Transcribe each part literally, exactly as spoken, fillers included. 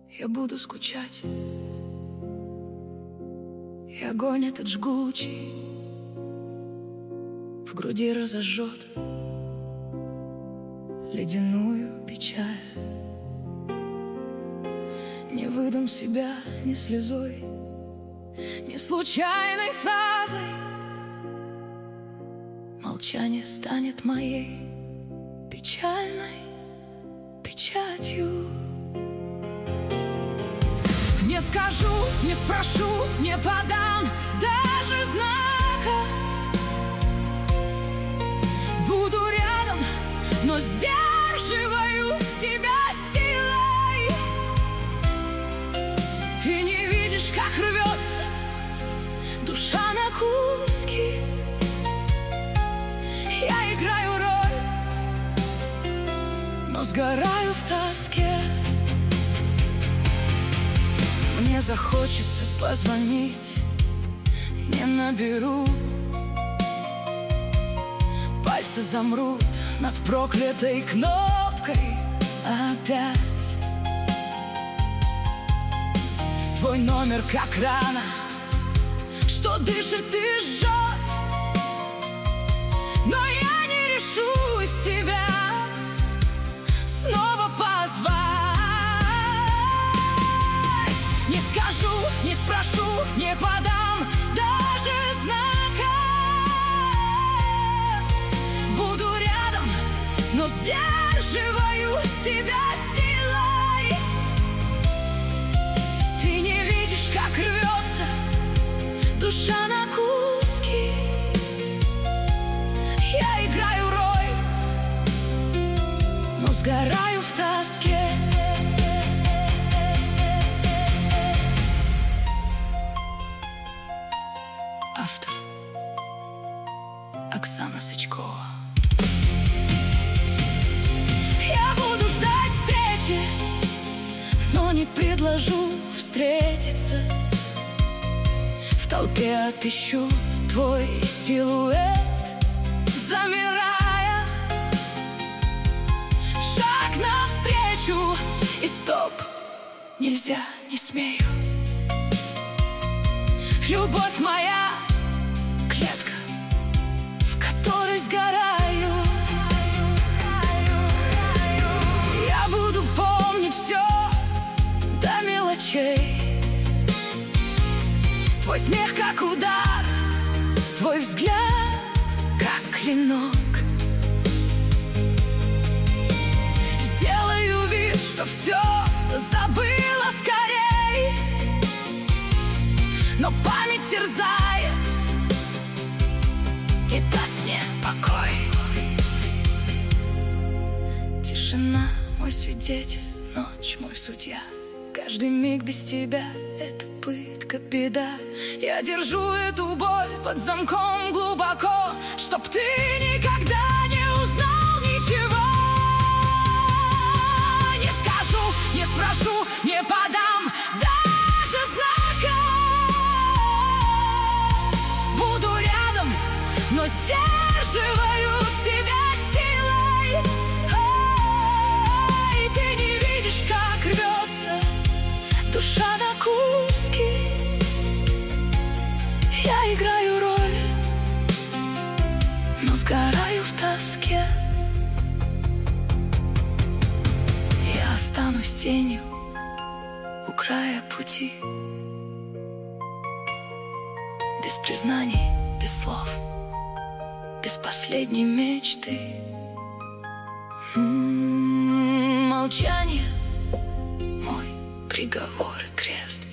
Я буду скучать, и огонь этот жгучий в груди разожжет ледяную печаль. Не выдам себя ни слезой, ни случайной фразой. Молчание станет моей печальной печатью. Не скажу, не спрошу, не подам даже знака. Буду рядом, но сдерживаю себя силой. Ты не видишь, как рвется душа на куски. Я играю роль, но сгораю в тоске. Мне захочется позвонить, не наберу. Пальцы замрут над проклятой кнопкой опять. Твой номер как рана, что дышит и жжет. Но я не решусь тебя снова позвать. Не скажу, не спрошу, не подам даже знака. Буду рядом, но сдерживаю себя силой. Ты не видишь, как рвется душа на куски. Я играю роль, но сгораю в тоске. Автор Оксана Сычкова. Я буду ждать встречи, но не предложу встретиться. В толпе отыщу твой силуэт, замирая. Шаг навстречу и стоп. Нельзя, не смею. Любовь моя клетка, в которой сгораю. Я буду помнить все до мелочей. Твой смех как удар, твой взгляд как клинок. Сделаю вид, что все забыла скорей, но память терзает и даст мне покой. Тишина мой свидетель, ночь мой судья. Каждый миг без тебя — это пытка, беда. Я держу эту боль под замком глубоко, чтоб ты никогда не узнал ничего. Не скажу, не спрошу, не подам даже знака. Буду рядом, но сдерживаю себя силой. Ой, ты не видишь, как рвется душа на куски. Я играю роль, но сгораю в тоске. Я останусь тенью у края пути, без признаний, без слов, без последней мечты. М-м-м, молчание мой приговор и крест,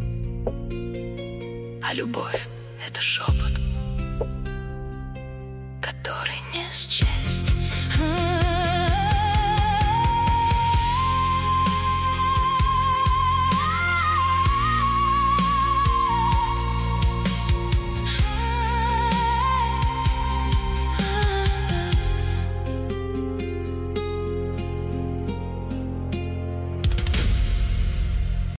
а любовь — это шепот, который не счесть.